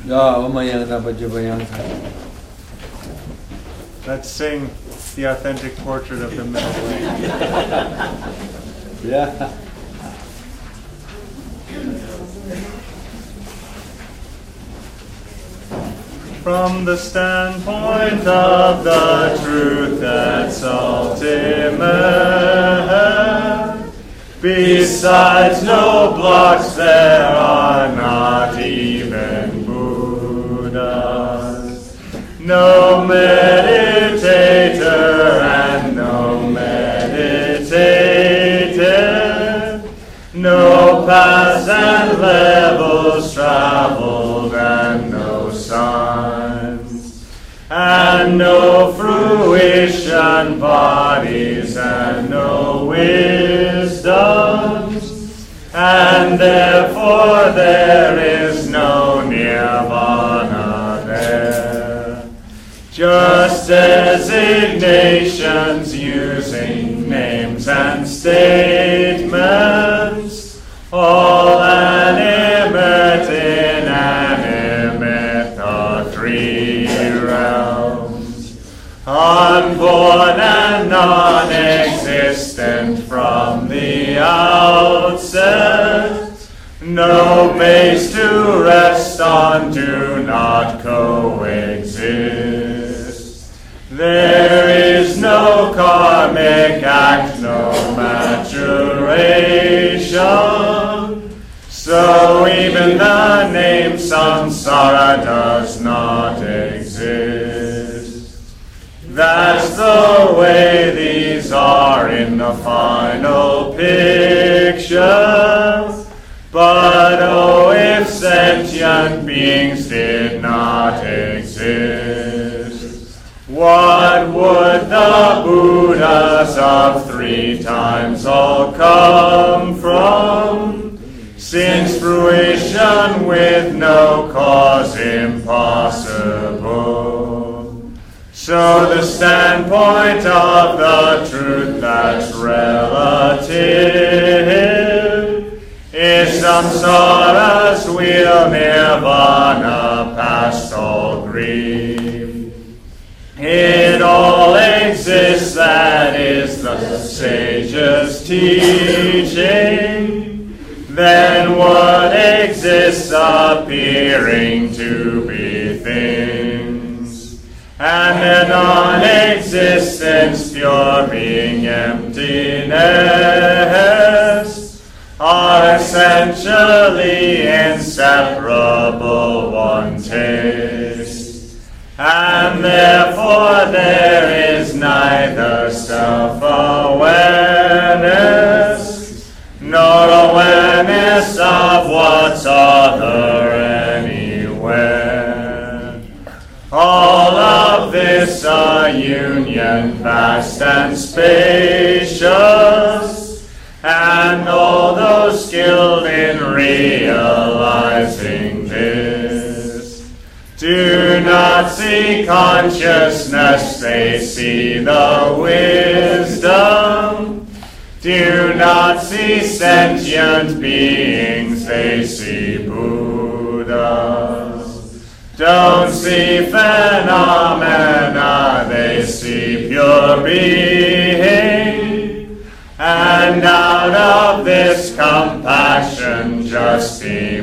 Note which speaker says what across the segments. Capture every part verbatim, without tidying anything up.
Speaker 1: Let's sing the authentic portrait of the middle way.
Speaker 2: Yeah.
Speaker 1: From the standpoint of the truth that's ultimate, besides no blocks there are not even Buddhas, no meditator and no meditated, no paths and levels traveled and no signs, and no fruition bodies and no wisdoms, and therefore there is no nirvana there. Just designations using names and statements, all animate, inanimate, the three realms, unborn and non-existent from the outset, no base to rest on, do not coexist. There is no karmic act, no maturation, so even the name samsara does not exist. That's the way these are in the final picture. But oh, if sentient beings did not exist, what would the Buddhas of three times all come from? Since fruition with no cause impossible. So the standpoint of the truth that's relative is samsara's wheel, nirvana, past all grief. It all exists, that is the sage's teaching. Then what exists appearing to be things, and the non-existence, pure being, emptiness, are essentially inseparable, one taste, and therefore there is neither self-awareness nor awareness of what's other anywhere. All of this a union vast and spacious, and all those skilled in realizing this do not see consciousness, they see the wisdom. Do not see sentient beings, they see Buddhas. Don't see phenomena, they see pure being. And out of this compassion just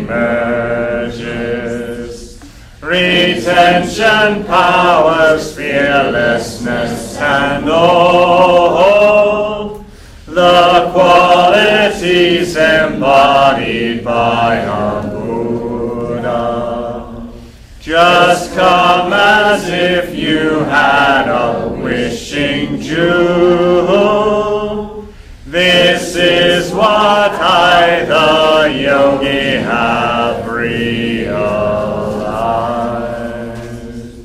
Speaker 1: emerges retention, powers, fearlessness, and all the qualities embodied by a Buddha. Just come as if you had a wishing jewel. This is what I, the yogi, have realized.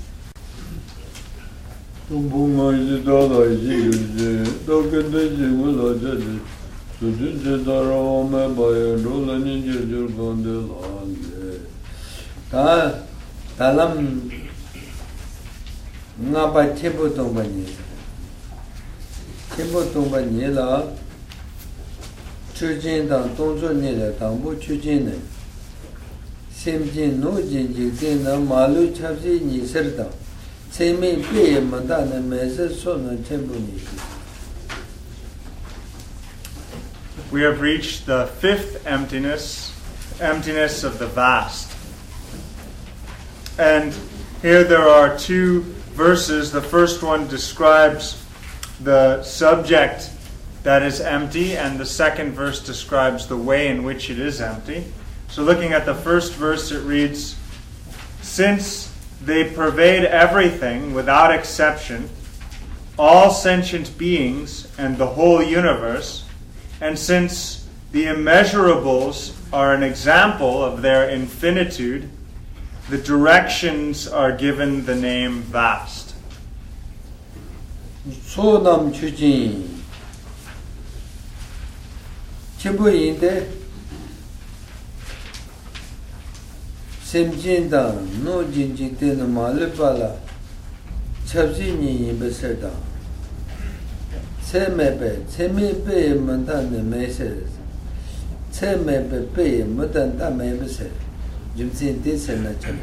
Speaker 2: Tenpo tongpa nye la chujin tang tongzo nye la tangpo chujin ne Semjin no jinji tina malu chapsi ni serta. Semi pe mandana mesa sono tempo ni.
Speaker 1: We have reached the fifth emptiness, emptiness of the vast. And here there are two verses. The first one describes the subject that is empty, and the second verse describes the way in which it is empty. So looking at the first verse, it reads, "Since they pervade everything without exception, all sentient beings and the whole universe, and since the immeasurables are an example of their infinitude, the directions are given the name vast."
Speaker 2: 소남 추진 제보인데 셈진다 노진지 때는 말레발라 찹진이 베세다 세메베 세메베 만다네 메세 세메베베 만다 메베세 좀진 데세나 참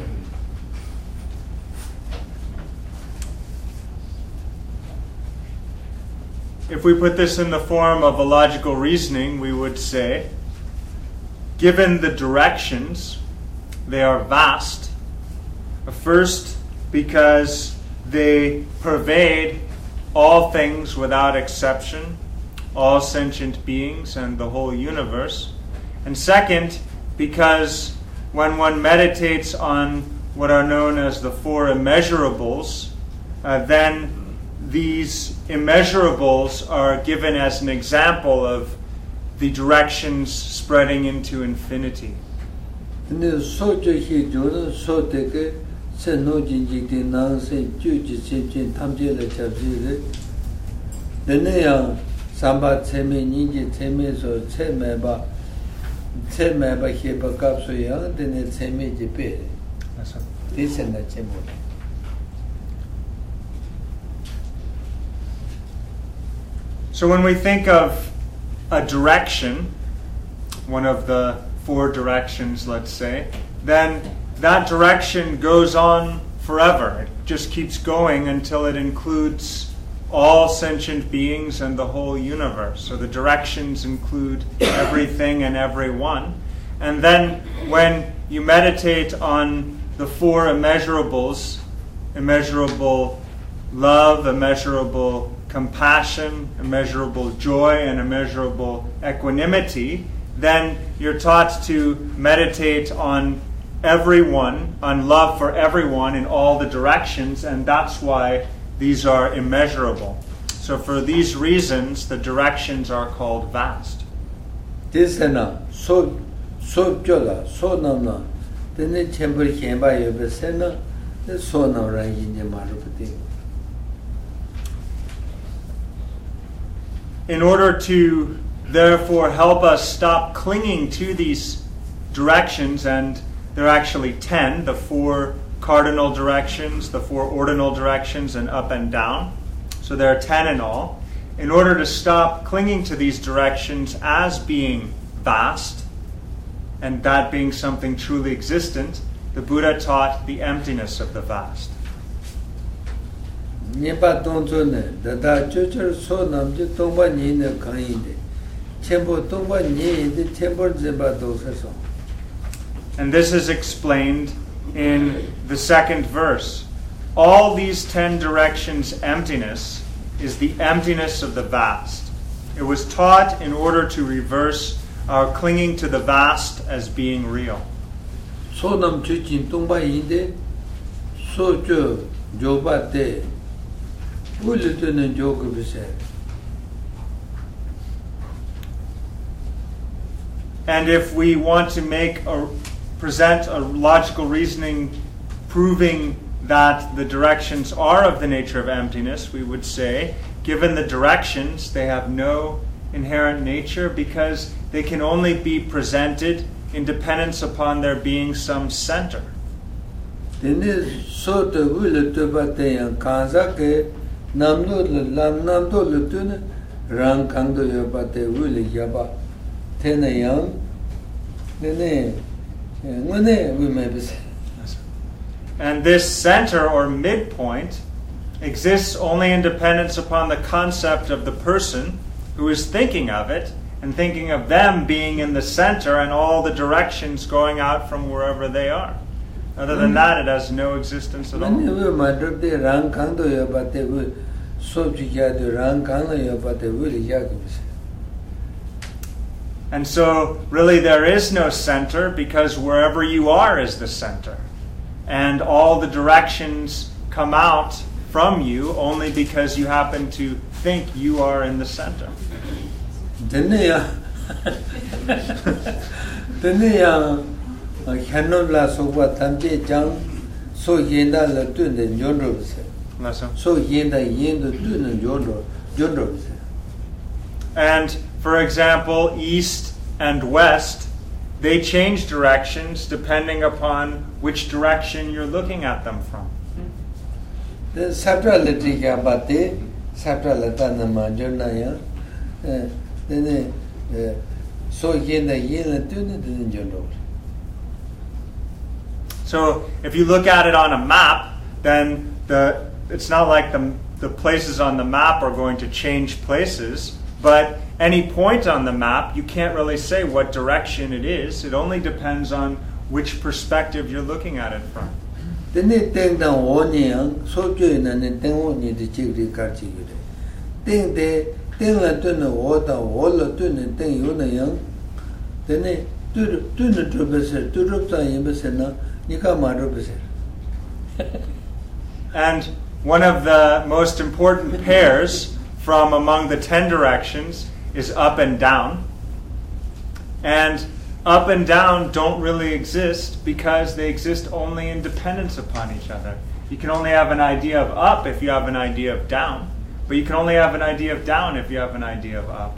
Speaker 1: If we put this in the form of a logical reasoning, we would say, given the directions, they are vast. First, because they pervade all things without exception, all sentient beings and the whole universe. And second, because when one meditates on what are known as the four immeasurables, uh, then these immeasurables are given as an example of the directions spreading into infinity.
Speaker 2: 근데 소적이 저는 소되게 선노진지데 나세 주지 세진 탐제를 잡지를 내내야 삼바 체메니지 체메서 체메바 체메바 히바 갑소야 되네 체메지 베 맞아 디센나 체모.
Speaker 1: So when we think of a direction, one of the four directions, let's say, then that direction goes on forever. It just keeps going until it includes all sentient beings and the whole universe. So the directions include everything and everyone. And then when you meditate on the four immeasurables, immeasurable love, immeasurable compassion, immeasurable joy, and immeasurable equanimity, then you're taught to meditate on everyone, on love for everyone in all the directions, and that's why these are immeasurable. So for these reasons, the directions are called vast.
Speaker 2: Desena so so jola so namna tene chember khemba yobe sena so namra yinje marupati.
Speaker 1: In order to therefore help us stop clinging to these directions, and there are actually ten, the four cardinal directions, the four ordinal directions, and up and down. So there are ten in all. In order to stop clinging to these directions as being vast, and that being something truly existent, the Buddha taught the emptiness of the vast.
Speaker 2: Nipa tongzone, dada chochor so namje tongba nyine kanyinde. Chenpo tongba nyinde, chenpo zimba dosaso.
Speaker 1: And this is explained in the second verse. All these ten directions' emptiness is the emptiness of the vast. It was taught in order to reverse our clinging to the vast as being real.
Speaker 2: So nam chuchin tongba yinde, so cho joba te.
Speaker 1: And if we want to make a present a logical reasoning proving that the directions are of the nature of emptiness, we would say, given the directions, they have no inherent nature because they can only be presented in dependence upon there being some center.
Speaker 2: Namdo lam namdo lutune rang kangdo yobate wuli yaba tenayam nene ngone we may be.
Speaker 1: And this center or midpoint exists only in dependence upon the concept of the person who is thinking of it and thinking of them being in the center and all the directions going out from wherever they are. Other than that, it has no existence at all. And so, really, there is no center because wherever you are is the center. And all the directions come out from you only because you happen to think you are in the center. And for example, east and west, they change directions depending upon which direction you're looking at them from. So if you look at it on a map, then the it's not like the the places on the map are going to change places, but any point on the map, you can't really say what direction it is. It only depends on which perspective you're looking at it from. And one of the most important pairs from among the ten directions is up and down. And up and down don't really exist because they exist only in dependence upon each other. You can only have an idea of up if you have an idea of down, but you can only have an idea of down if you have an idea of up.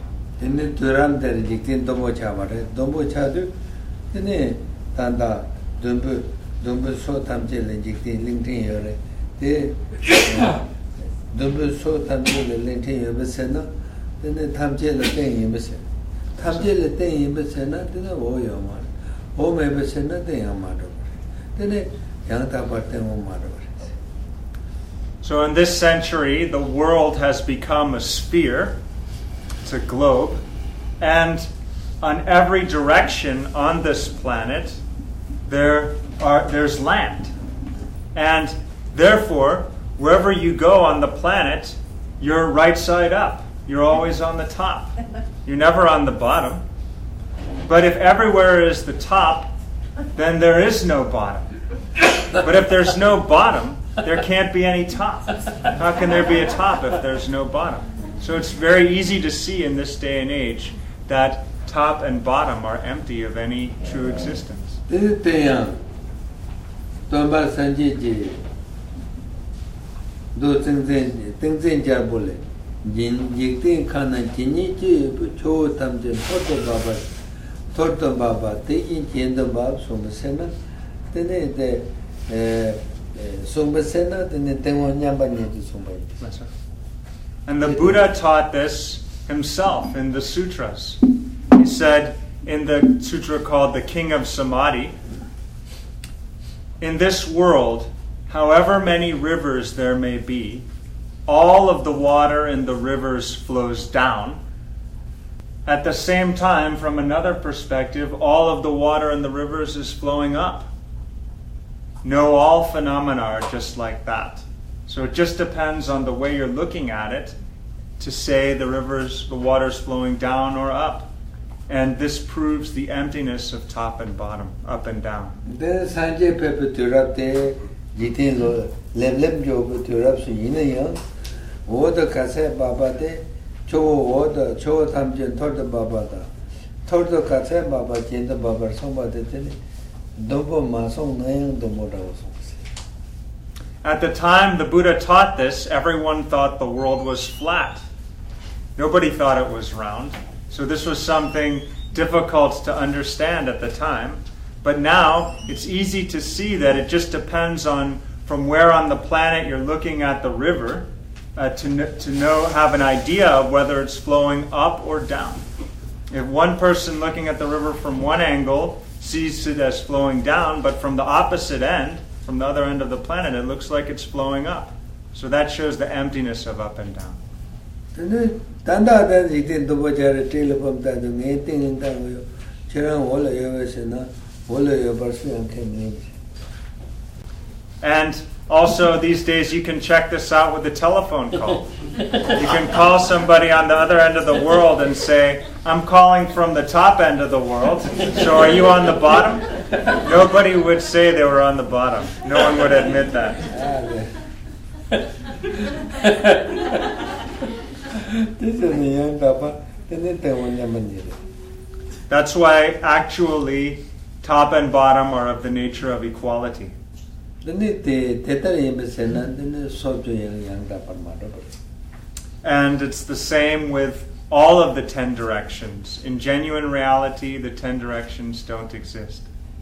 Speaker 1: So in this century, the world has become a sphere. It's a globe. And on every direction on this planet, there are there's land. And therefore, wherever you go on the planet, you're right side up. You're always on the top. You're never on the bottom. But if everywhere is the top, then there is no bottom. But if there's no bottom, there can't be any top. How can there be a top if there's no bottom? So it's very easy to see in this day and age that top and bottom are empty of any true existence. And the Buddha taught this himself in the sutras. He said in the sutra called the King of Samadhi, in this world, however many rivers there may be, all of the water in the rivers flows down. At the same time, from another perspective, all of the water in the rivers is flowing up. No, all phenomena are just like that. So it just depends on the way you're looking at it to say the rivers, the water's flowing down or up. And this proves the emptiness of top and bottom, up and down. At the time the Buddha taught this, everyone thought the world was flat. Nobody thought it was round. So this was something difficult to understand at the time. But now it's easy to see that it just depends on from where on the planet you're looking at the river uh, to, to know, have an idea of whether it's flowing up or down. If one person looking at the river from one angle sees it as flowing down, but from the opposite end, from the other end of the planet, it looks like it's flowing up. So that shows the emptiness of up and down.
Speaker 2: 근데 단다단 이때 도보자를 텔레폰 따도 내 땡은 따고요. 저랑 원래 여기서나 원래 여버스 않게.
Speaker 1: And also these days you can check this out with a telephone call. You can call somebody on the other end of the world and say, I'm calling from the top end of the world, so are you on the bottom? Nobody would say they were on the bottom. No one would admit that. That's why actually top and bottom are of the nature of equality. And it's the same with all of the ten directions. In genuine reality, the ten directions don't exist.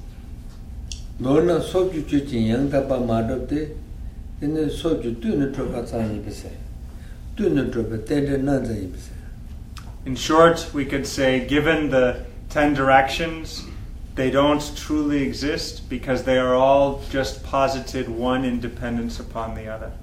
Speaker 1: In short, we could say, given the ten directions, they don't truly exist because they are all just posited one independence upon the other.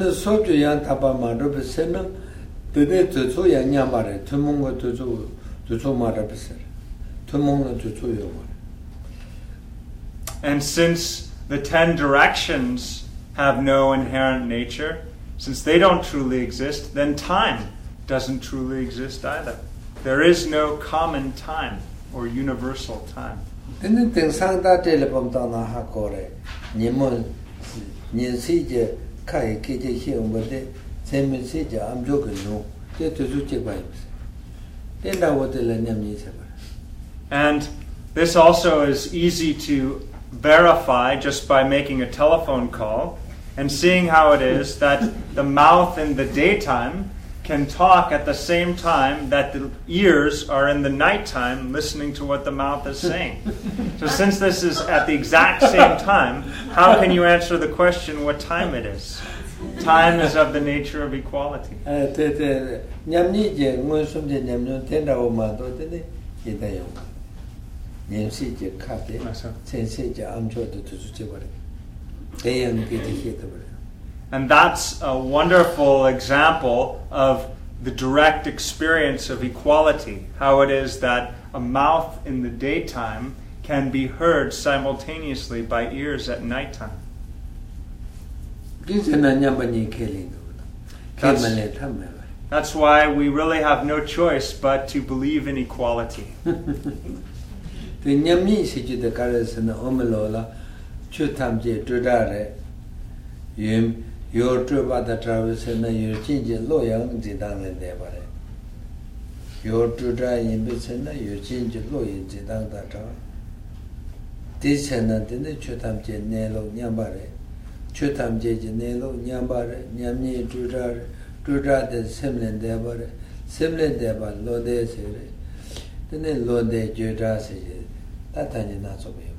Speaker 1: And since the ten directions have no inherent nature, since they don't truly exist, then time doesn't truly exist either. There is no common time or universal time. And this also is easy to verify just by making a telephone call and seeing how it is that the mouth in the daytime can talk at the same time that the ears are in the nighttime listening to what the mouth is saying. So since this is at the exact same time, how can you answer the question what time it is? Time is of the nature of equality. And that's a wonderful example of the direct experience of equality. How it is that a mouth in the daytime can be heard simultaneously by ears at nighttime. That's, that's why we really have no choice but to believe in equality.
Speaker 2: Your trip at the travis and your change low young Zidang and Debare. Your to dry in Bissena, your change low in Zidang that tower. This and that in the Chutam Genelo, Nyambare, Chutam Genelo, Nyambare, Nyamni, Tudar, Tudar, the Semlin Debare, Semlin Deba, Lode Sere, then Lode Judas, that I did not so be.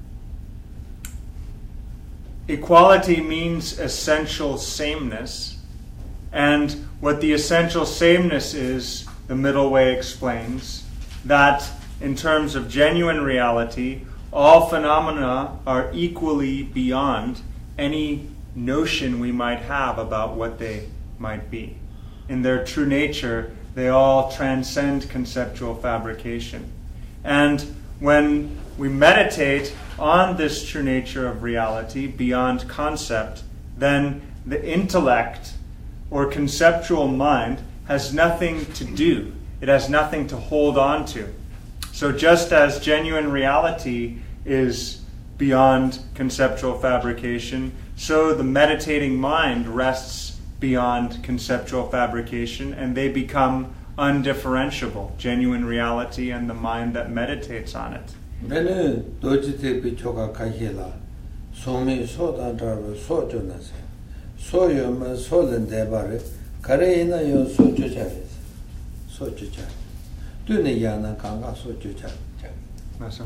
Speaker 1: Equality means essential sameness, and what the essential sameness is, the Middle Way explains, that in terms of genuine reality, all phenomena are equally beyond any notion we might have about what they might be. In their true nature, they all transcend conceptual fabrication. And when we meditate on this true nature of reality beyond concept, then the intellect or conceptual mind has nothing to do. It has nothing to hold on to. So just as genuine reality is beyond conceptual fabrication, so the meditating mind rests beyond conceptual fabrication, and they become undifferentiable, genuine reality and the mind that meditates on it.
Speaker 2: Bene dojite bichoka kahila somi sodan darbo sojonase soyo ma solen debare kareina yo sojuchare sojuchare tune yana kanga sojuchare
Speaker 1: Masa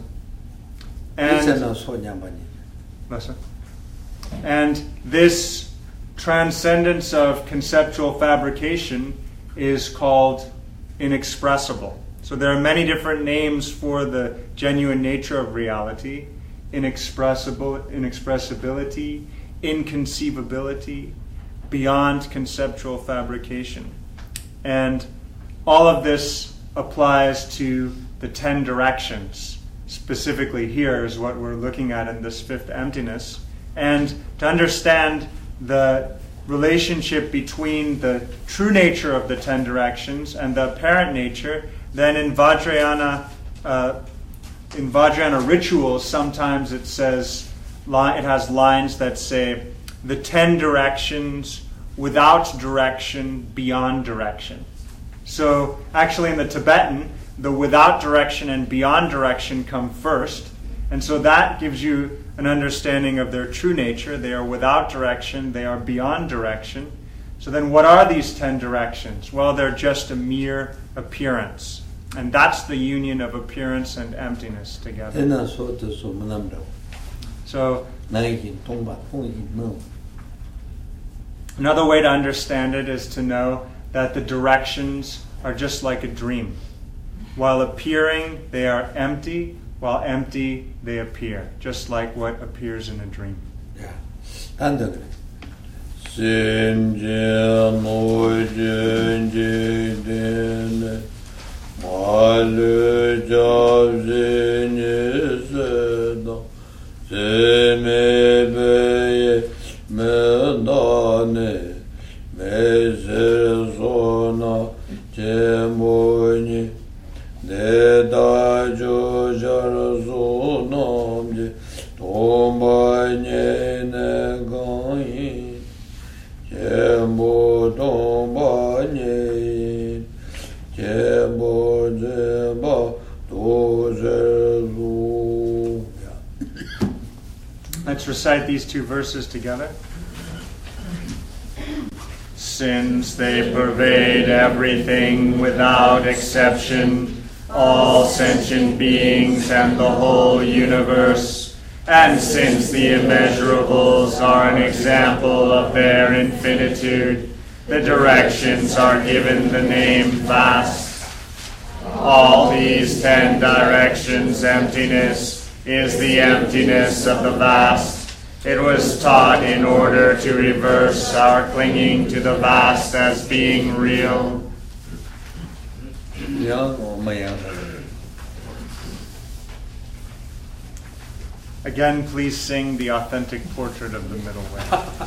Speaker 2: and
Speaker 1: and this transcendence of conceptual fabrication is called inexpressible. So there are many different names for the genuine nature of reality: inexpressible, inexpressibility, inconceivability, beyond conceptual fabrication. And all of this applies to the ten directions. Specifically here is what we're looking at in this fifth emptiness. And to understand the relationship between the true nature of the ten directions and the apparent nature, then in Vajrayana, uh, in Vajrayana rituals, sometimes it says, it has lines that say, the ten directions without direction, beyond direction. So actually in the Tibetan, the without direction and beyond direction come first. And so that gives you an understanding of their true nature. They are without direction, they are beyond direction. So then what are these ten directions? Well, they're just a mere appearance. And that's the union of appearance and emptiness together. So another way to understand it is to know that the directions are just like a dream. While appearing, they are empty. While empty, they appear, just like what appears in a dream.
Speaker 2: Yeah.
Speaker 1: Let's recite these two verses together. Since they pervade everything without exception, all sentient beings and the whole universe, and since the immeasurables are an example of their infinitude, the directions are given the name vast. All these ten directions, emptiness, is the emptiness of the vast. It was taught in order to reverse our clinging to the vast as being real. Again, please sing the authentic portrait of the middle way.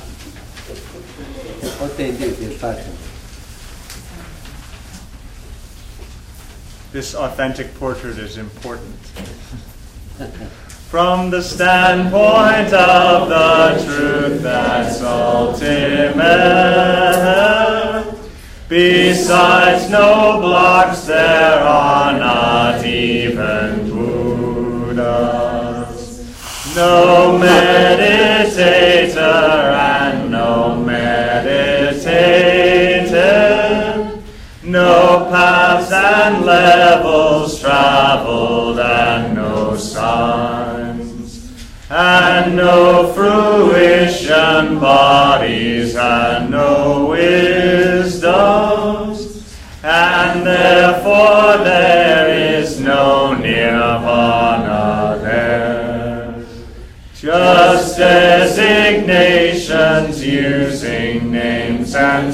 Speaker 1: This authentic portrait is important. From the standpoint of the truth that's ultimate, besides no blocks there are not even Buddhas. No meditator and no meditated, no paths and levels traveled and no signs, and no fruition bodies and no wisdoms, and therefore there is no nirvana there. Just designations using names and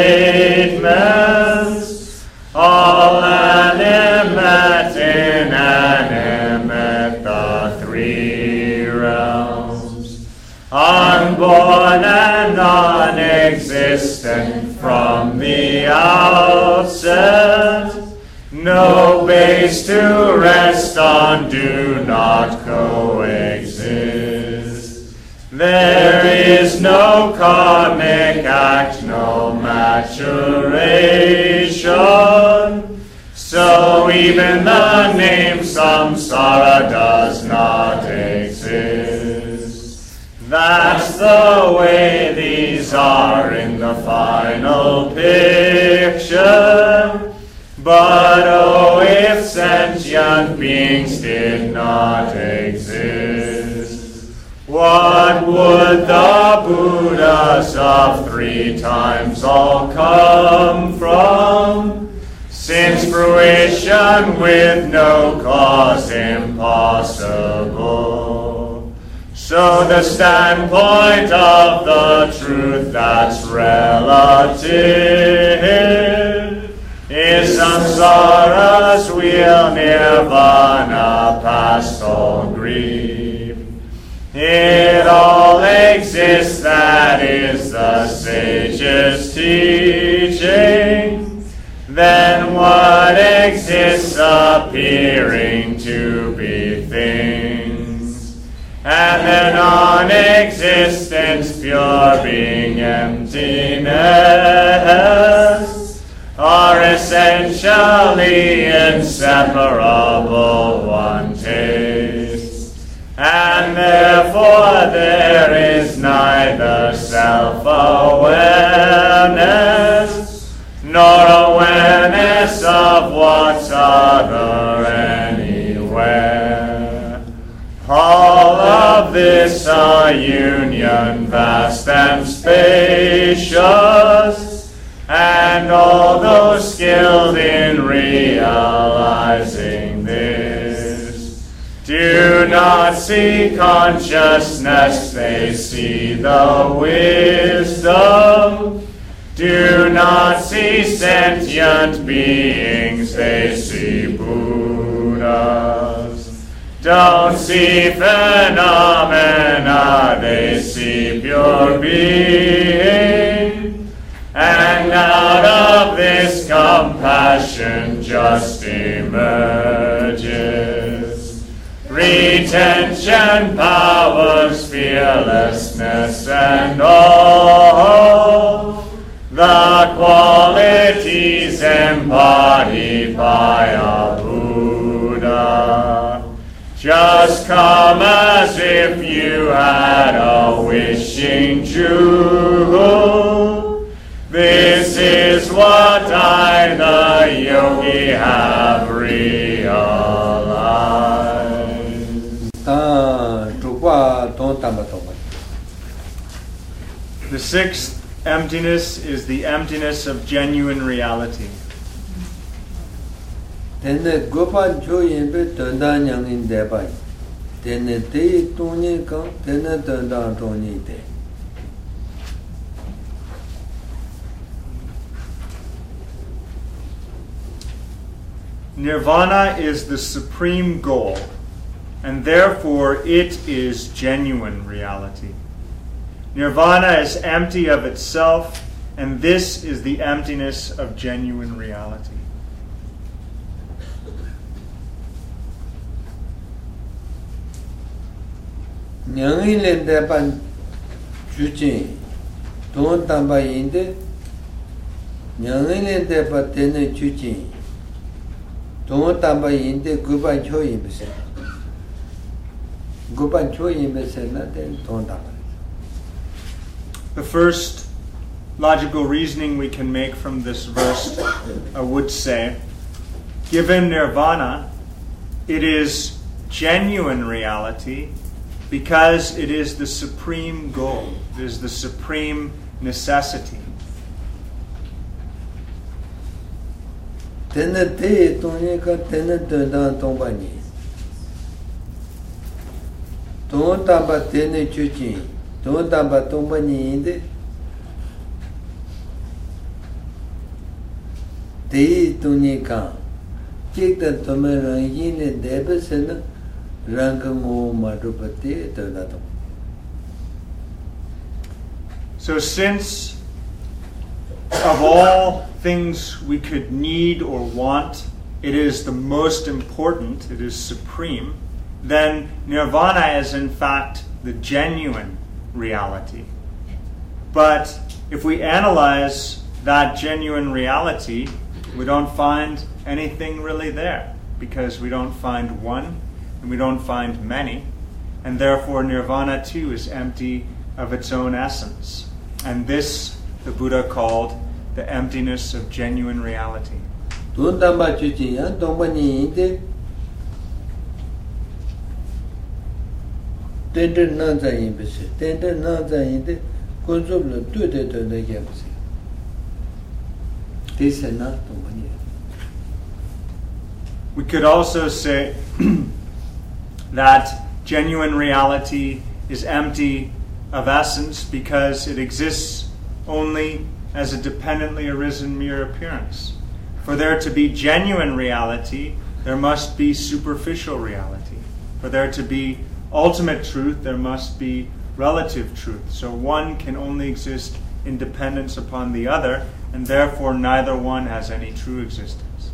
Speaker 1: statements, all animate, inanimate, the three realms, unborn and non-existent from the outset, no base to rest on, do not coexist. There is no karmic act, no maturation, so even the name samsara does not exist. That's the way these are in the final picture. But oh, if sentient beings did not exist, what would the Buddhas of three times all come from? since fruition with no cause impossible. So the standpoint of the truth that's relative is samsara's wheel, nirvana, past all grief. It all exists, that is the sage's teaching. Then what exists appearing to be things, and the non-existence, pure being, emptiness, are essentially inseparable, one taste. And therefore there is neither self-awareness nor awareness of what's other anywhere. All of this a union vast and spacious, and all those skilled in realizing this do not see consciousness, they see the wisdom. Do not see sentient beings, they see Buddhas. Don't see phenomena, they see pure being. And out of this compassion just emerges retention, powers, fearlessness, and all the qualities embodied by a Buddha. Just come as if you had a wishing jewel. This is what I, the yogi, have realized. The sixth emptiness is the emptiness of genuine reality. Nirvana is the supreme goal, and therefore it is genuine reality. Nirvana is empty of itself, and this is the emptiness of genuine reality.
Speaker 2: Nyangin le ban juji don tamba inde nyangin le ba tene juji don tamba inde guban choyi bese guban choyi bese na den don tamba.
Speaker 1: The first logical reasoning we can make from this verse, I would say, given nirvana, it is genuine reality because it is the supreme goal, it is the supreme necessity.
Speaker 2: Tene te tonye ka tene tenda tongba ni. Ton tamba tene chuchi. Ton tamba tongba ni inde. Te tonye ka. Chikta tome rangi ne debe sena ranga ngo madhupati tenda tong.
Speaker 1: So since of all things we could need or want, it is the most important, it is supreme, then nirvana is in fact the genuine reality. But if we analyze that genuine reality, we don't find anything really there, because we don't find one and we don't find many, and therefore nirvana too is empty of its own essence. And this the Buddha called the emptiness of genuine reality. We could also say that genuine reality is empty of essence because it exists only as a dependently arisen mere appearance. For there to be genuine reality, there must be superficial reality. For there to be ultimate truth, there must be relative truth. So one can only exist in dependence upon the other, and therefore neither one has any true existence.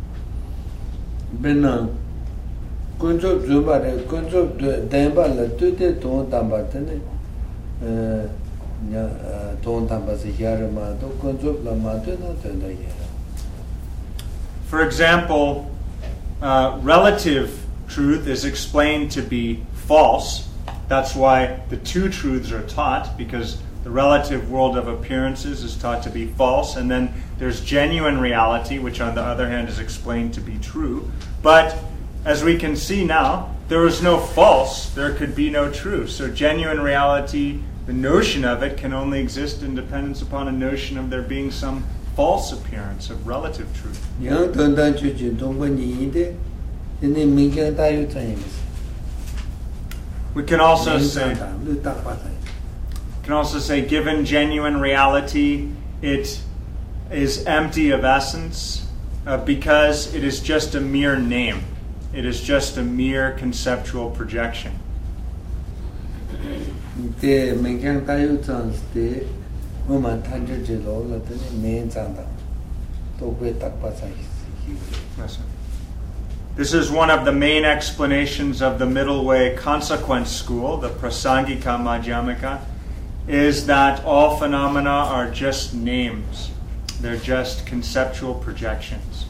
Speaker 2: Benang kunjop jubare kunjop demba la tute ton tamba tene eh nya ton tamba se yare ma to kunjop la ma to na to da yare.
Speaker 1: For example, uh, relative truth is explained to be false. That's why the two truths are taught, because the relative world of appearances is taught to be false, and then there's genuine reality, which on the other hand is explained to be true. But as we can see now, there is no false, there could be no true. So genuine reality, the notion of it, can only exist in dependence upon a notion of there being some false appearance of relative truth.
Speaker 2: Yang don dan chu chu dong ba ni de ni min jian da yu zhen yi.
Speaker 1: We can also say can also say given genuine reality, it is empty of essence uh, because it is just a mere name. It is just a mere conceptual projection.
Speaker 2: De min jian da yu zhen de wo man tan zhe zhe lo le de men zang da do gui da ba zai yi.
Speaker 1: This is one of the main explanations of the middle way consequence school, the Prasangika Madhyamika, is that all phenomena are just names. They're just conceptual projections.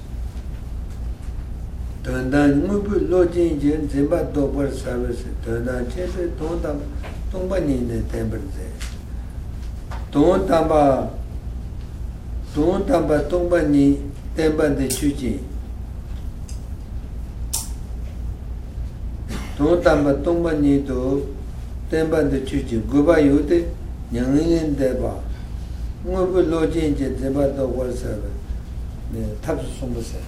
Speaker 2: Dan dan mu bu lo jin jin zhen ba do ba sa ba se dan dan che be dong da dong ba ni ne ten ba ze. Dong da ba dong da ba dong ba ni ten ba de chu ji. Dong da ba dong ba ni do ten ba de chu ji gu ba yu de nyang yin de ba. Mu bu lo jin jin zhen ba do ba sa ba ne tab su song ba se.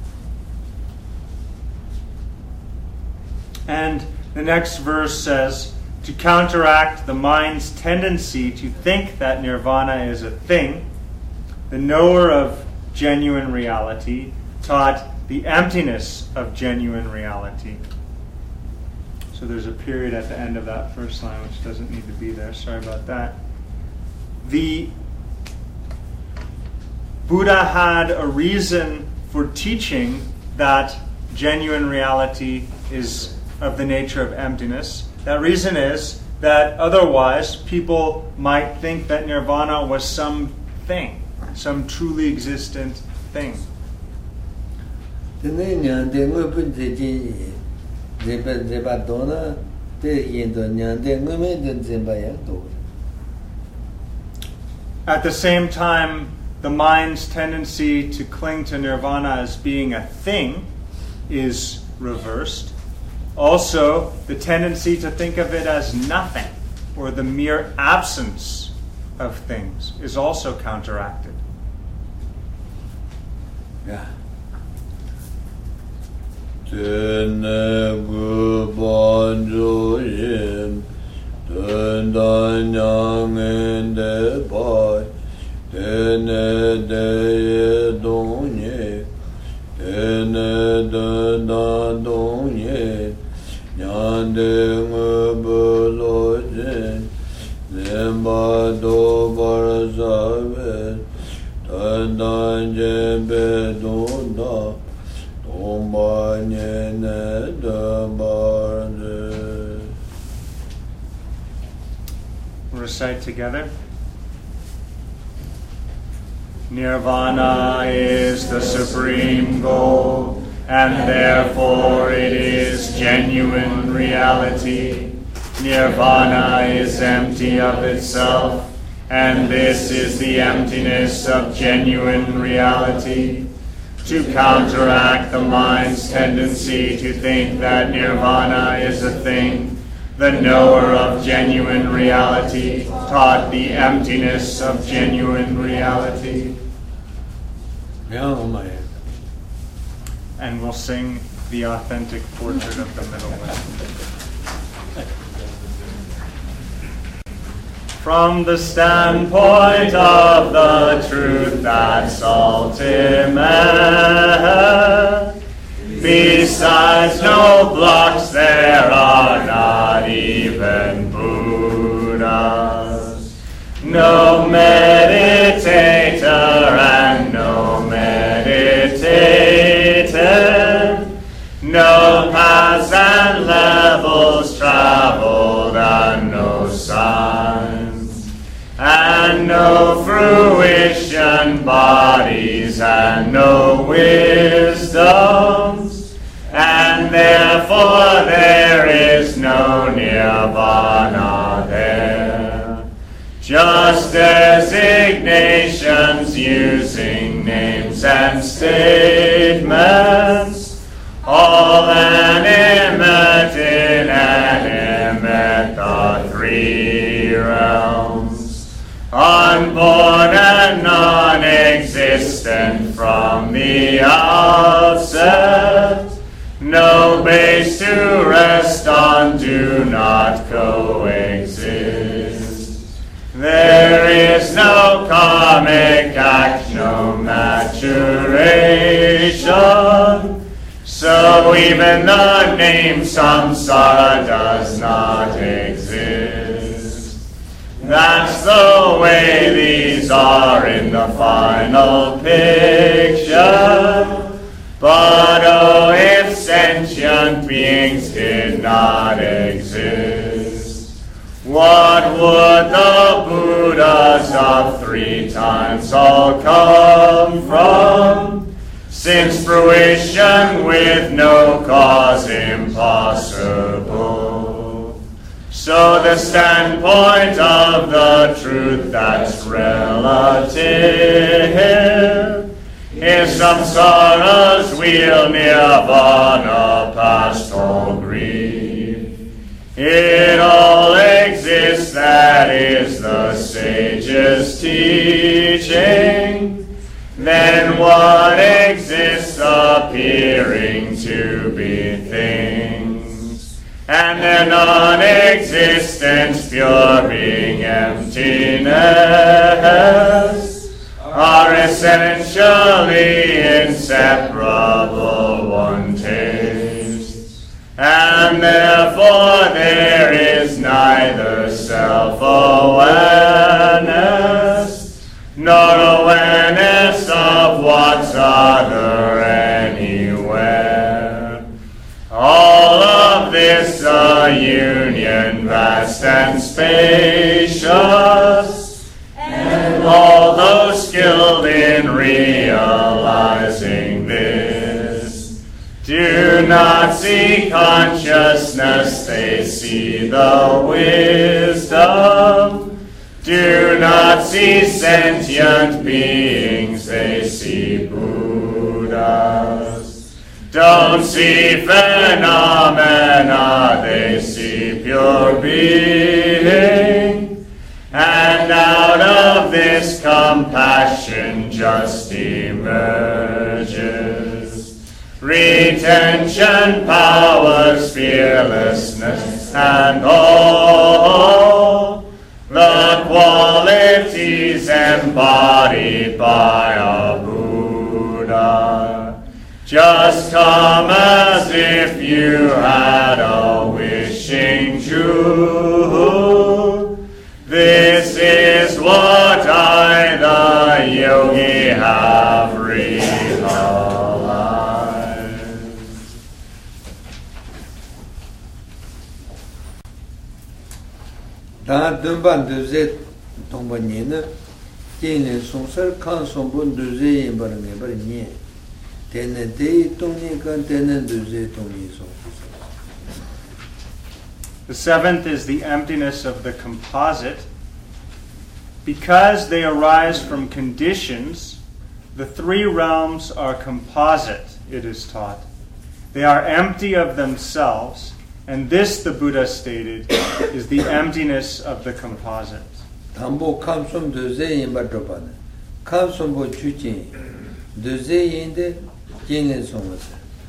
Speaker 1: And the next verse says, to counteract the mind's tendency to think that nirvana is a thing, the knower of genuine reality taught the emptiness of genuine reality. So there's a period at the end of that first line which doesn't need to be there. Sorry about that. The Buddha had a reason for teaching that genuine reality is of the nature of emptiness. That reason is that otherwise people might think that nirvana was some thing, some truly existent thing. At the same time, the mind's tendency to cling to nirvana as being a thing is reversed. Also, the tendency to think of it as nothing, or the mere absence of things, is also counteracted.
Speaker 2: Yeah. Nyande ngubolo jin Zemba do barazabe Tandan jembe donda Tomba nyene de barde.
Speaker 1: Recite together. Nirvana is the supreme goal, and therefore it is genuine reality. Nirvana is empty of itself, and this is the emptiness of genuine reality. To counteract the mind's tendency to think that nirvana is a thing, the knower of genuine reality taught the emptiness of genuine reality. and we'll sing the authentic portrait of the middle way. From the standpoint of the truth that's ultimate, besides no blocks there are not even Buddhas, no meditator and no meditated, no paths and levels traveled and no signs, and no fruition bodies and no wisdoms, and therefore there is no nirvana there. Just designations using names and statements, all animate, inanimate, the three realms, unborn and non-existent from the outset, no base to rest on, do not coexist. There is no karmic act, no maturation, so even the name samsara does not exist. That's the way these are in the final picture. But oh, if sentient beings did not exist, what would the Buddhas of three times all come from? Since fruition with no cause impossible. So the standpoint of the truth that's relative is samsara's wheel, nirvana, past all grief. It all exists, that is the sage's teaching. Then what exists appearing to be things, and their non-existence, pure being, emptiness, are essentially inseparable, one taste. And therefore there is neither self-awareness nor awareness of what's other anywhere. All of this a union vast and spacious, and all those skilled in realizing this do not see consciousness, they see the wisdom. Do not see sentient beings, they see Buddhas. Don't see phenomena, they see pure being. And out of this compassion just emerges retention, powers, fearlessness, and all the qualities embodied by a Buddha. Just come as if you had a wishing Jew. This is what I, the yogi, have realized.
Speaker 2: Da dunban duze tongba nyena tenen songsar kan sombun duze yimbar ngebar nye tenen dei tongni kan tenen duze tongni song.
Speaker 1: The seventh is the emptiness of the composite. Because they arise from conditions, the three realms are composite, it is taught. They are empty of themselves, and this, the Buddha stated, is the emptiness of the composite.
Speaker 2: Tambo kamsom duze yimbar drobane kamsom bo chuchin duze yinde tenen songsa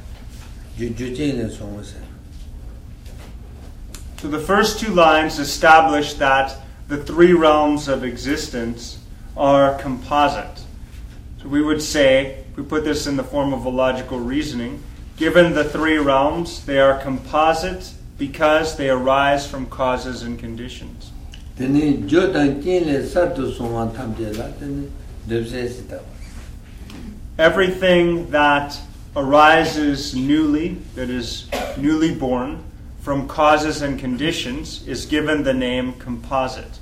Speaker 1: So the first two lines establish that the three realms of existence are composite. So we would say, if we put this in the form of a logical reasoning, given the three realms, they are composite because they arise from causes and conditions. Everything that arises newly, that is newly born, from causes and conditions, is given the name composite.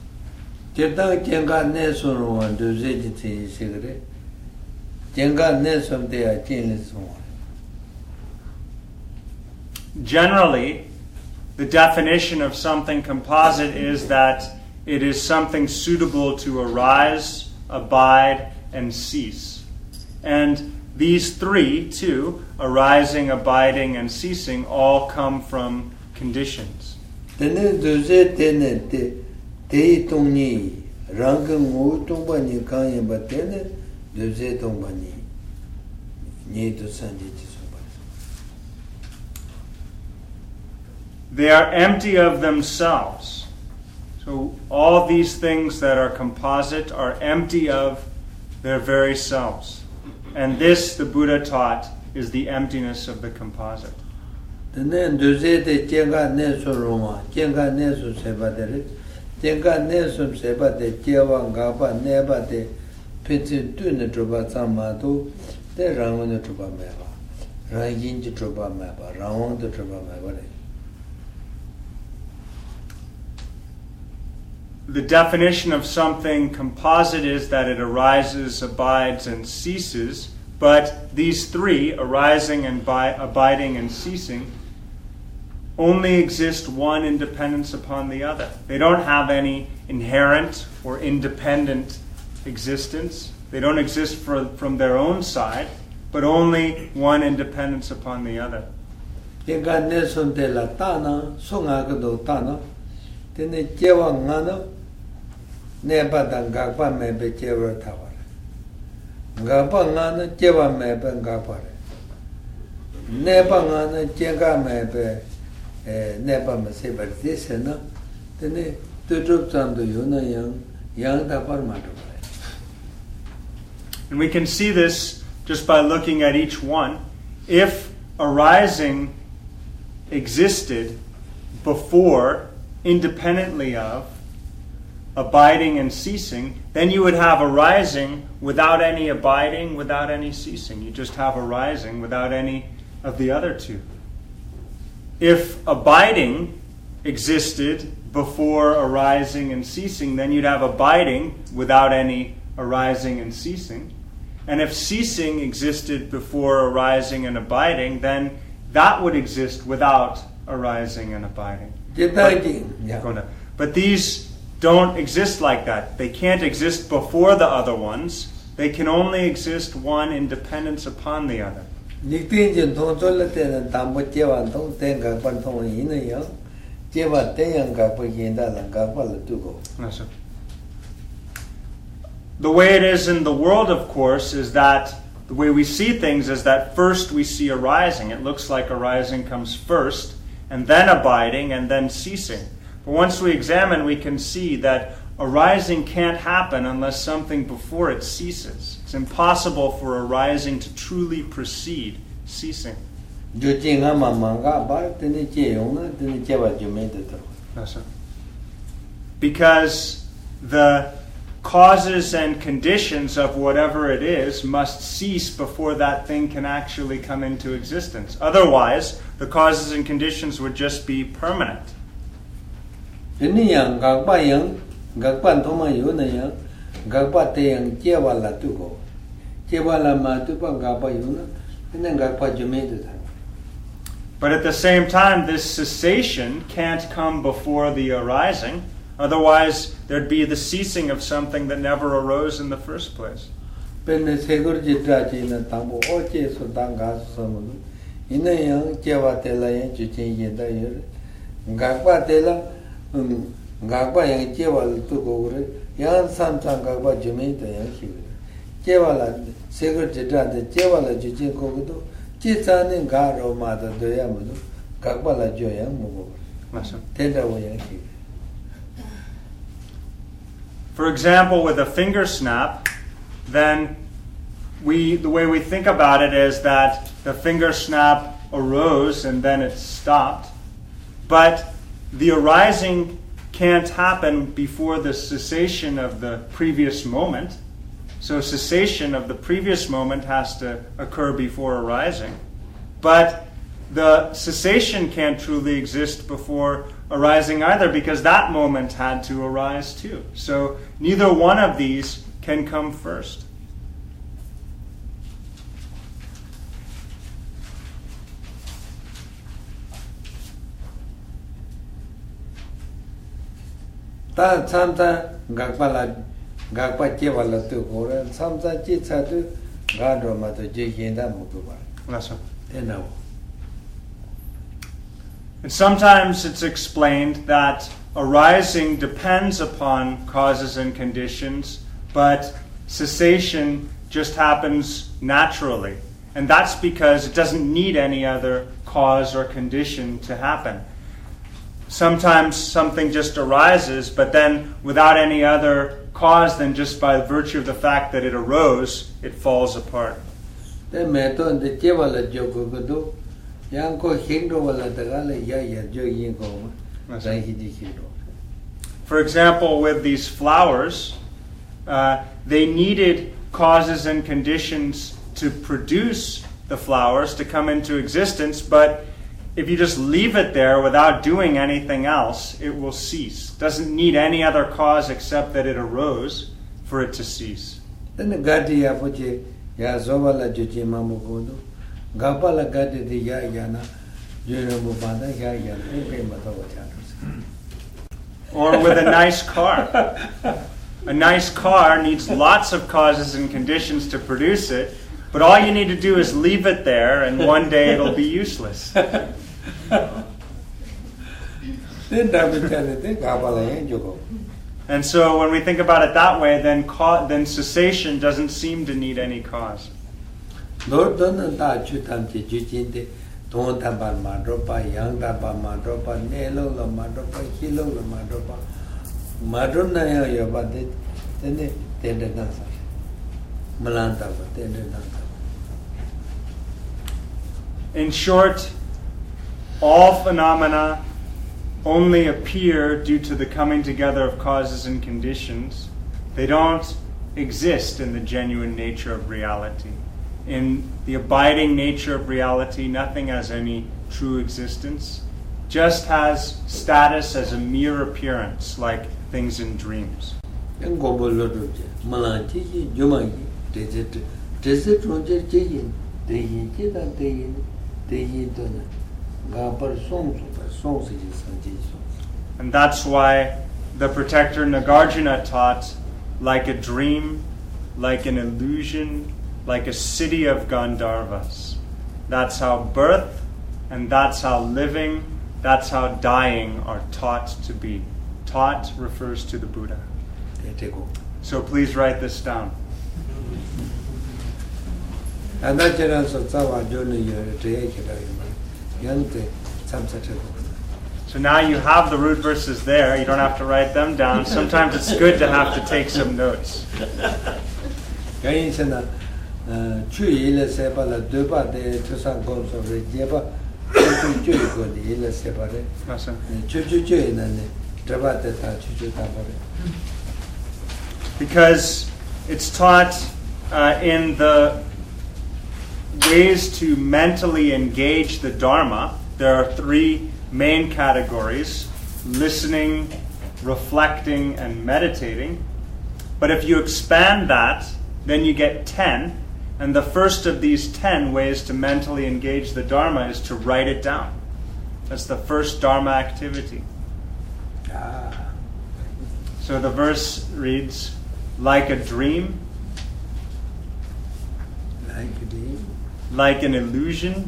Speaker 1: Generally, the definition of something composite is that it is something suitable to arise, abide, and cease. And these three, too, arising, abiding, and ceasing, all come from conditions. They are empty of themselves. So all these things that are composite are empty of their very selves. And this, the Buddha taught, is the emptiness of the composite. The definition of something composite is that it arises, abides, and ceases, but these three, arising and bi- abiding and ceasing, only exist one independence upon the other. They don't have any inherent or independent existence. They don't exist for, from their own side, but only one independence upon the other. And we can see this just by looking at each one. If arising existed before, independently of, abiding and ceasing, then you would have arising without any abiding, without any ceasing. You just have arising without any of the other two. If abiding existed before arising and ceasing, then you'd have abiding without any arising and ceasing. And if ceasing existed before arising and abiding, then that would exist without arising and abiding. But, yeah. But these don't exist like that. They can't exist before the other ones. They can only exist one independence upon the other. The way it is in the world, of course, is that the way we see things is that first we see arising. It looks like arising comes first, and then abiding, and then ceasing. But once we examine, we can see that arising can't happen unless something before it ceases. It's impossible for arising to truly precede ceasing. Because the causes and conditions of whatever it is must cease before that thing can actually come into existence. Otherwise, the causes and conditions would just be permanent. But at the same time, this cessation can't come before the arising. Otherwise, there'd be the ceasing of something that never arose in the first place.
Speaker 2: Chitani Garo Mata Doyamudu, Kakbala Joyang Mugu. Tenda Wayanki.
Speaker 1: For example, with a finger snap, then we the way we think about it is that the finger snap arose and then it stopped. But the arising can't happen before the cessation of the previous moment. So cessation of the previous moment has to occur before arising. But the cessation can't truly exist before arising either, because that moment had to arise too. So neither one of these can come first.
Speaker 2: Ta samta gakpala gakpa chevala tu kore samta chitsa tu gandro ma to jekenda mutuba.
Speaker 1: Lasa.
Speaker 2: Ena.
Speaker 1: And sometimes it's explained that arising depends upon causes and conditions, but cessation just happens naturally. And that's because it doesn't need any other cause or condition to happen. Sometimes something just arises, but then without any other cause than just by virtue of the fact that it arose, it falls apart. For example, with these flowers, uh, they needed causes and conditions to produce the flowers, to come into existence, but if you just leave it there without doing anything else, it will cease. Doesn't need any other cause except that it arose for it to cease. Or with a nice car. A nice car needs lots of causes and conditions to produce it, but all you need to do is leave it there, and one day it'll be useless. And so when we think about it that way, then ca- then cessation doesn't seem to need any cause. In short, all phenomena only appear due to the coming together of causes and conditions. They don't exist in the genuine nature of reality. In the abiding nature of reality, nothing has any true existence. Just has status as a mere appearance, like things in dreams. And that's why the protector Nagarjuna taught, like a dream, like an illusion, like a city of Gandharvas. That's how birth, and that's how living, that's how dying are taught to be. Taught refers to the Buddha. So please write this down.
Speaker 2: And that
Speaker 1: So now you have the root verses there. You don't have to write them down. Sometimes it's good to have to take some notes. Because it's taught uh, in the ways to mentally engage the Dharma. There are three main categories: listening, reflecting, and meditating. But if you expand that, then you get ten. And the first of these ten ways to mentally engage the Dharma is to write it down. That's the first Dharma activity.
Speaker 2: Ah.
Speaker 1: So the verse reads, like a dream,
Speaker 2: like a dream,
Speaker 1: like an illusion,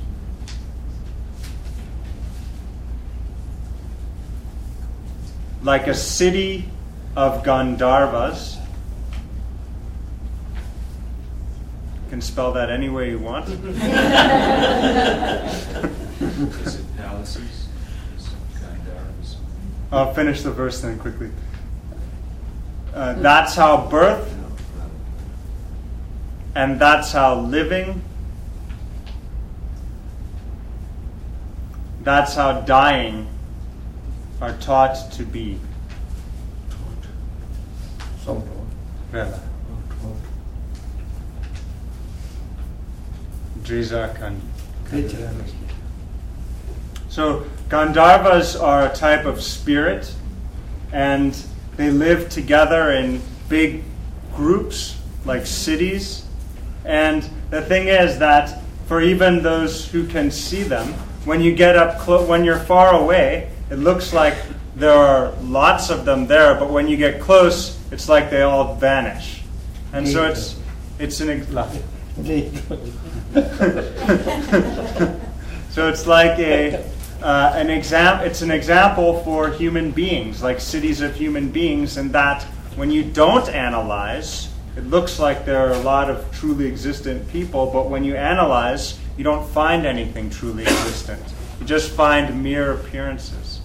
Speaker 1: like a city of Gandharvas. can spell that any way you want.
Speaker 3: Is it palaces? Is it Gandharvas?
Speaker 1: I'll finish the verse then quickly. Uh, that's how birth, and that's how living, that's how dying are taught to be. Rela. Driza Kandi. So Gandharvas are a type of spirit, and they live together in big groups, like cities. And the thing is that for even those who can see them, when you get up close, when you're far away, it looks like there are lots of them there, but when you get close, it's like they all vanish. And so it's it's an ex- so it's like a uh, an exam. It's an example for human beings, like cities of human beings, and that when you don't analyze, it looks like there are a lot of truly existent people, but when you analyze, you don't find anything truly existent. You just find mere appearances.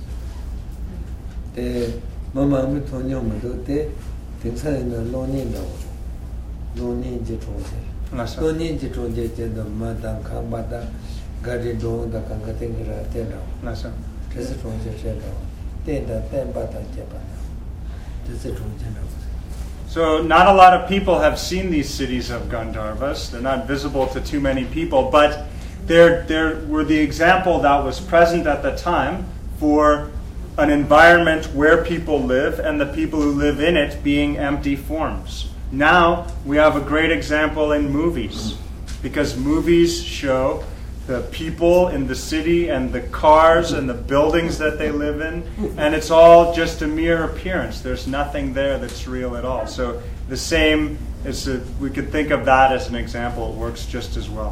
Speaker 2: The mama mi tonyo mi do te tingsa na lonin da lonin je chongse lonin je chongje je da ma dang khang ba da ga de dong da kang ka ting ra te da
Speaker 1: na sa
Speaker 2: te se chongje se da te da ten ba da je ba te se chongje da.
Speaker 1: So not a lot of people have seen these cities of Gandharvas. They're not visible to too many people, but they're, they're, were the example that was present at the time for an environment where people live and the people who live in it being empty forms. Now we have a great example in movies, because movies show the people in the city and the cars and the buildings that they live in, and it's all just a mere appearance. There's nothing there that's real at all. So the same is a, we could think of that as an example. It works just as well.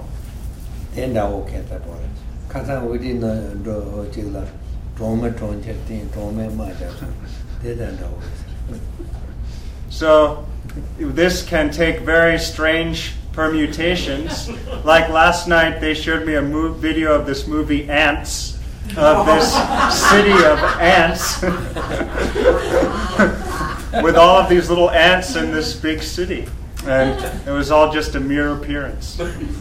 Speaker 1: So this can take very strange permutations. Like last night, they showed me a mo- video of this movie Ants, of this city of ants, with all of these little ants in this big city, and it was all just a mere appearance.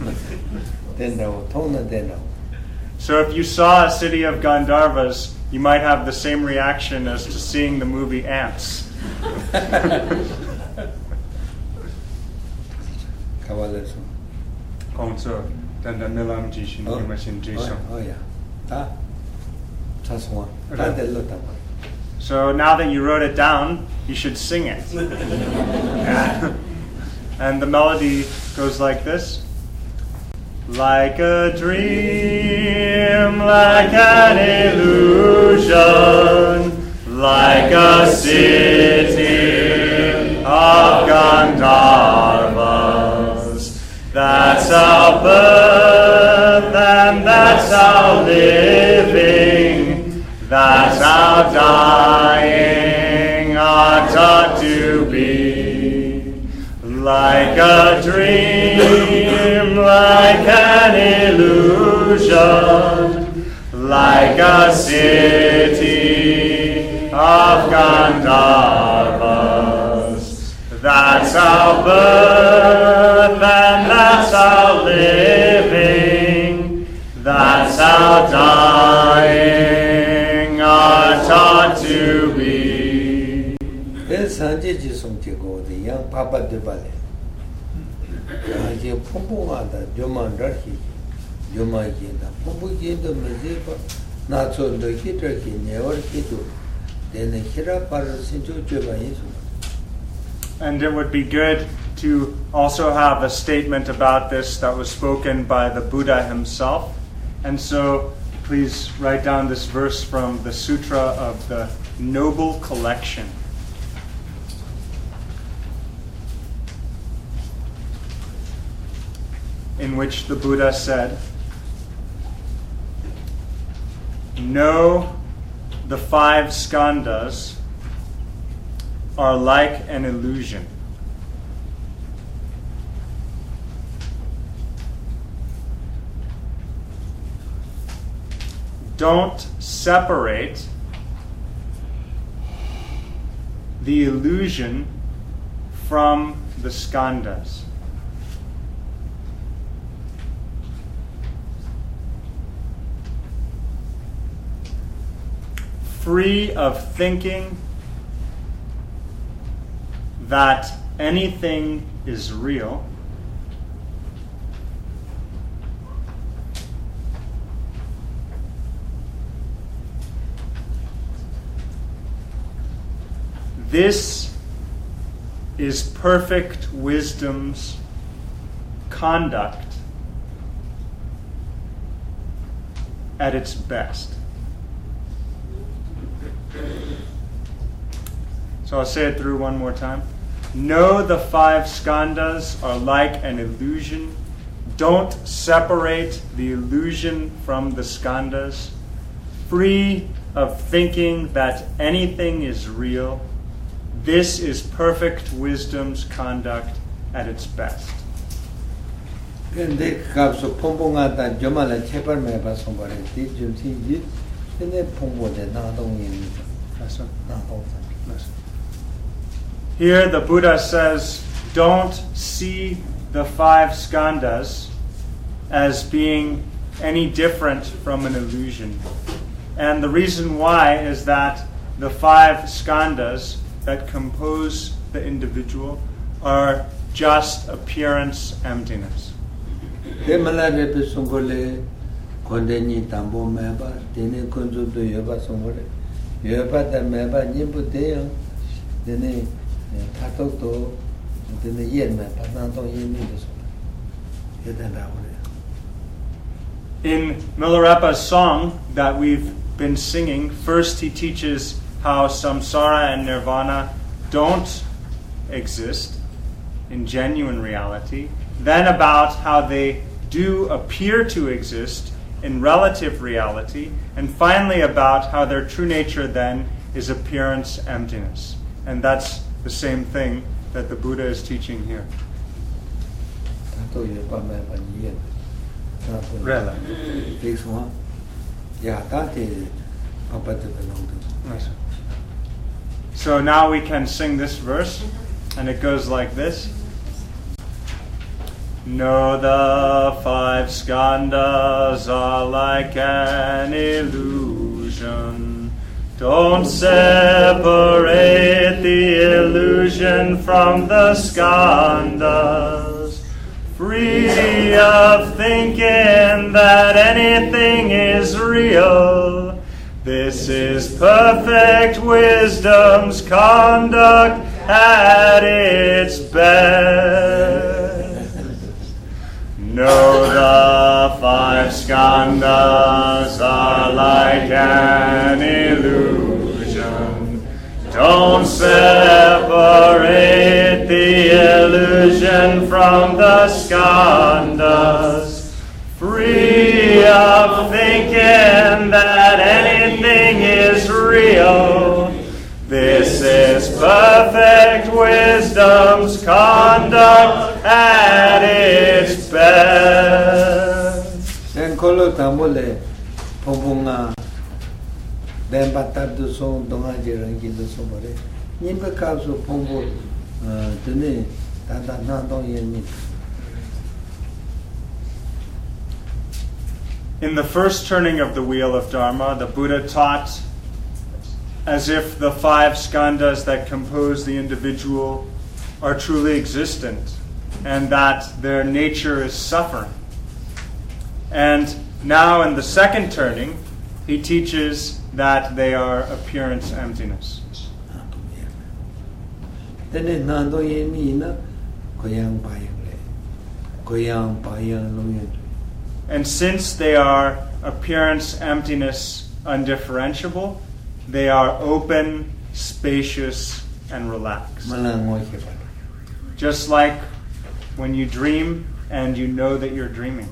Speaker 1: So if you saw a city of Gandharvas, you might have the same reaction as to seeing the movie Ants.
Speaker 2: Oh, yeah.
Speaker 1: So now that you wrote it down, you should sing it. And the melody goes like this. Like a dream, like an illusion, like a city of Gandharvas. That's our birth and that's our living, that's our dying are taught to be. Like a dream, like an illusion, like a city of Gandharvas. That's our birth and that's our living, that's our dying are taught to be.
Speaker 2: Young Papa de Bale. I give Pumpuada, Joman Darky, Jomagina, Pumpugindo Mazipa, not so the Hitraki, never Kitu, then the Hira Parasinto Jovaisu.
Speaker 1: And it would be good to also have a statement about this that was spoken by the Buddha himself. And so please write down this verse from the Sutra of the Noble Collection. In which the Buddha said, "Know the five skandhas are like an illusion. don't separate the illusion from the skandhas. Free of thinking that anything is real, this is perfect wisdom's conduct at its best. So I'll say it through one more time. Know the five skandhas are like an illusion. Don't separate the illusion from the skandhas. Free of thinking that anything is real. This is perfect wisdom's conduct at its best.
Speaker 2: 근데 갑수 퐁퐁하다 저말에 제발 매봐 손발에 뒤좀지 근데 퐁퐁데 나동입니다.
Speaker 1: Listen.
Speaker 2: 나동사.
Speaker 1: Listen. Here the Buddha says, don't see the five skandhas as being any different from an illusion. And the reason why is that the five skandhas that compose the individual are just appearance emptiness.
Speaker 2: 데말라레 송골레 건데니 담보 매바 데네 건조도 여바 송골레 여바다 매바 님부대요 데네 타톡도 데네 옛매 바나도 예미도 송 예단다 오래.
Speaker 1: In Milarepa's song that we've been singing, first he teaches how samsara and nirvana don't exist in genuine reality, then about how they do appear to exist in relative reality, and finally about how their true nature then is appearance emptiness. And that's the same thing that the Buddha is teaching here. Really? So now we can sing this verse, and it goes like this. Know the five skandhas are like an illusion. Don't separate the illusion from the skandhas. Free of thinking that anything is real. This is perfect wisdom's conduct at its best. Know the five skandhas are like an illusion. Don't separate the illusion from the skandhas. Free of thinking that anything is real. This is perfect wisdom's conduct at its best.
Speaker 2: Senkolo tambole pongponga dembatado son dongajiran gido somore. Nimbe kapso pongpo dene tanda nandong yemi.
Speaker 1: In the first turning of the wheel of Dharma, the Buddha taught as if the five skandhas that compose the individual are truly existent and that their nature is suffering. And now in the second turning, he teaches that they are appearance emptiness.
Speaker 2: Dene nandong yemi na koyang bayang le. Koyang bayang loyen.
Speaker 1: And since they are appearance emptiness undifferentiable, they are open, spacious, and relaxed. Just like when you dream and you know that you're dreaming.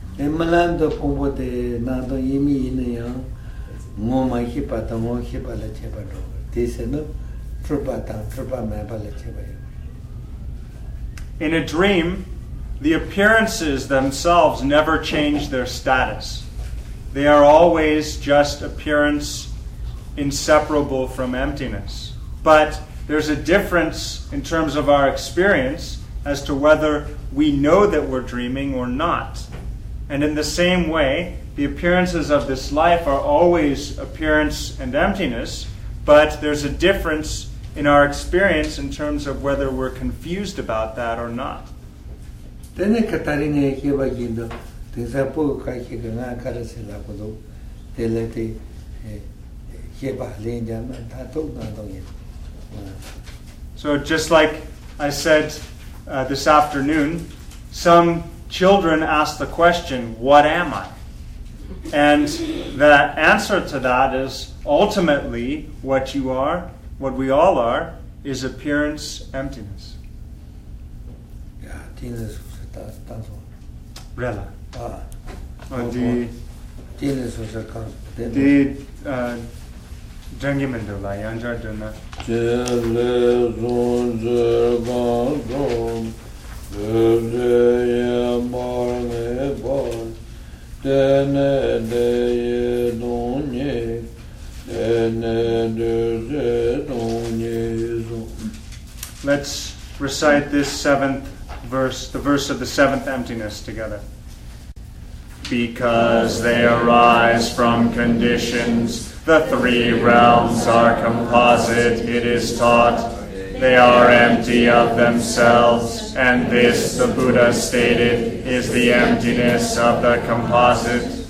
Speaker 1: In a dream, the appearances themselves never change their status. they are always just appearance inseparable from emptiness. But there's a difference in terms of our experience as to whether we know that we're dreaming or not. And in the same way, the appearances of this life are always appearance and emptiness, but there's a difference in our experience in terms of whether we're confused about that or not.
Speaker 2: Tene katarine keba gindo, tensa po kai ke nga karase la kodo, telete keba lenja na ta to na to ye.
Speaker 1: So just like I said uh, this afternoon, some children ask the question, what am I? And the answer to that is ultimately what you are, what we all are, is appearance emptiness.
Speaker 2: Yeah, tienes tanto.
Speaker 1: Rela.
Speaker 2: Ah.
Speaker 1: Oh, di
Speaker 2: tienes o sea kan.
Speaker 1: di Jangimendo la yanja duna.
Speaker 2: Jele zon jergan zon, jele ye marne bar, dene de ye donye, dene de donye zon.
Speaker 1: Let's recite this seventh verse, the verse of the seventh emptiness together. Because they arise from conditions, the three realms are composite, it is taught. They are empty of themselves, and this, the Buddha stated, is the emptiness of the composite.